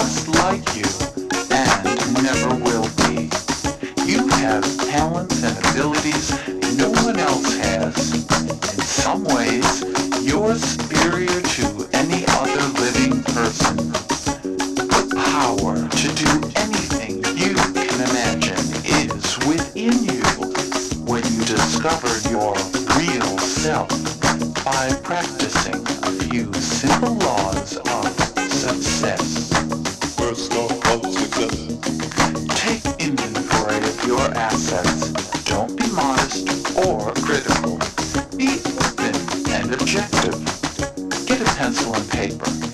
just like you and never will be. You have talents and abilities no one else has. In some ways, you're superior to any other living person. The power to do anything you can imagine is within you when you discover your real self by practicing a few simple laws of success. First law of success. Take inventory of your assets. Don't be modest or critical. Be open and objective. Get a pencil and paper.